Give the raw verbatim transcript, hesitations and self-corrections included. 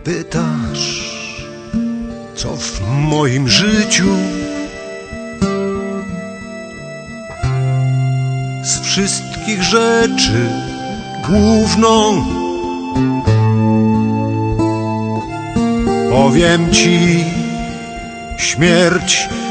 Pytasz, co w moim życiu z wszystkich rzeczy główną. Powiem ci, śmierć